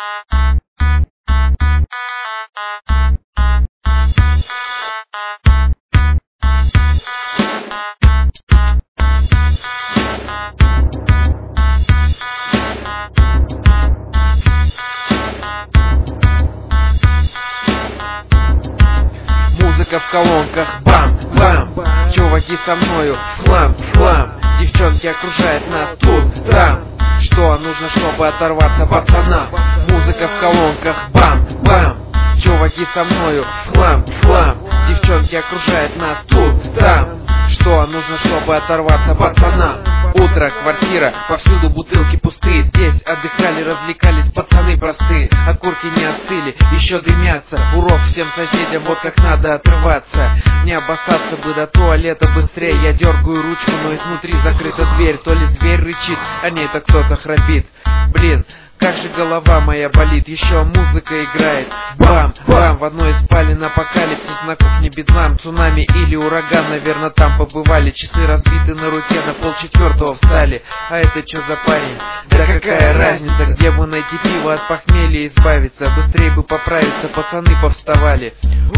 Музыка в колонках, бам-бам. Чуваки со мною, флам-флам. Девчонки окружают нас тут, там. Что нужно, чтобы оторваться, пацанам? Музыка в колонках, бам-бам. Чуваки со мною, флам-флам. Девчонки окружают нас тут, там. Что нужно, чтобы оторваться, пацанам? Утро, квартира, повсюду бутылки пустые. Здесь отдыхали, развлекались пацаны простые. Окурки не остыли, еще дымятся. Урок всем соседям, вот как надо отрываться. Не обоссаться бы до туалета быстрее. Я дергаю ручку, но изнутри закрыта дверь. То ли зверь рычит, а не-то кто-то храпит. Блин, как же голова моя болит, еще музыка играет. Бам-бам, в одной из спален апокалипсис, на кухне бедлам, цунами или ураган, наверное, там побывали. Часы разбиты на руке, на 3:30 встали. А это что за парень? Да какая разница, где бы найти пиво, от похмелья избавиться? Быстрее бы поправиться, пацаны повставали.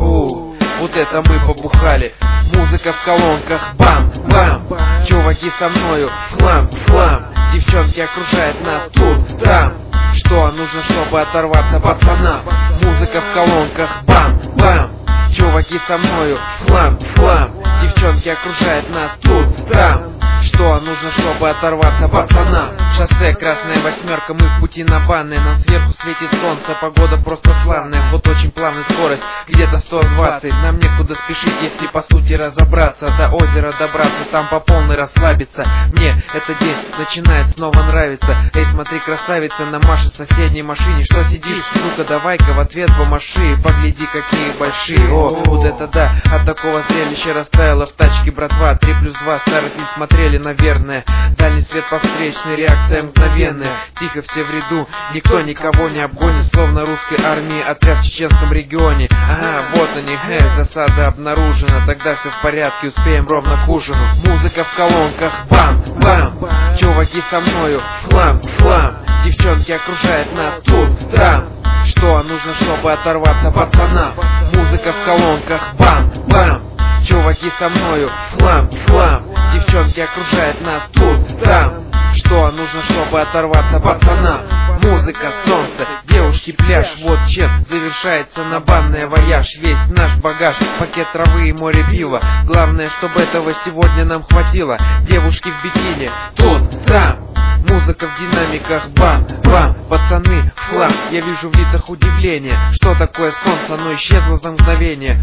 Вот это мы побухали. Музыка в колонках, бам-бам. Чуваки со мною, флам-флам. Девчонки окружают нас тут, там. Что нужно, чтобы оторваться, пацанам? Музыка в колонках, бам-бам. Чуваки со мною, флам-флам. Девчонки окружают нас тут, там. Что нужно, чтобы оторваться, пацанам? Шоссе, красная восьмерка, мы в пути на банное. Нам сверху светит солнце, погода просто славная. Вот очень плавная скорость, где-то 120. Нам некуда спешить, если по сути разобраться. До озера добраться, там по полной расслабиться. Мне этот день начинает снова нравиться. Эй, смотри, красавица, намашет в соседней машине. Что сидишь? Ну-ка давай-ка в ответ помаши. Погляди, какие большие. О, вот это да, от такого зрелища растаяла в тачке братва. 3+2 старый фильм смотрели, наверное. Дальний свет по встречной, реакция мгновенная. Тихо все в ряду, никто никого не обгонит. Словно русской армии отряд в чеченском регионе. Ага, вот они, засада обнаружена. Тогда все в порядке, успеем ровно к ужину. Музыка в колонках, бам-бам. Чуваки со мною, флам-флам. Девчонки окружают нас тут, там. Что нужно, чтобы оторваться, пацанам? Музыка в колонках, бам-бам. Чуваки со мною, флам-флам. Девчонки окружают нас тут, там. Что нужно, чтобы оторваться, пацанам? Музыка, солнце, девушки, пляж. Вот чем завершается на банное вояж. Весь наш багаж, пакет травы и море пива. Главное, чтобы этого сегодня нам хватило. Девушки в бикини, тут, там. Музыка в динамиках, бам-бам. Пацаны, флаг, я вижу в лицах удивление. Что такое солнце, оно исчезло за мгновение.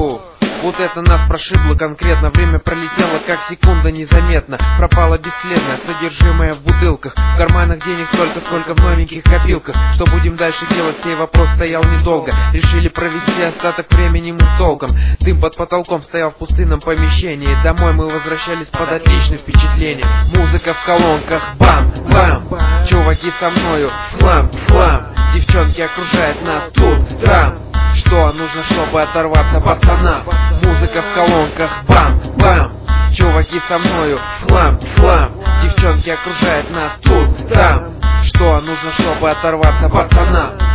Вот это нас прошибло конкретно. Время пролетело как секунда незаметно. Пропало бесследно содержимое в бутылках. В карманах денег столько, сколько в новеньких копилках. Что будем дальше делать, сей вопрос стоял недолго. Решили провести остаток времени мы с толком. Дым под потолком стоял в пустынном помещении. Домой мы возвращались под отличным впечатлением. Музыка в колонках, бам-бам. Чуваки со мною, флам-флам. Девчонки окружают нас тут, там. Что нужно, чтобы оторваться, пацанам? Музыка в колонках, бам-бам. Чуваки со мною, флам-флам. Девчонки окружают нас тут, там. Что нужно, чтобы оторваться, пацанам?